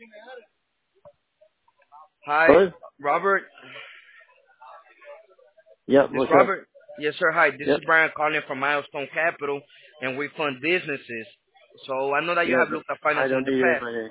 Hi, Hello? Robert. Yep, This what's up? Robert. Yes, sir. Hi, this is Yep, Brian calling from Milestone Capital, and we fund businesses. So I know that you yeah, have but looked at I finance in don't the need past. anybody.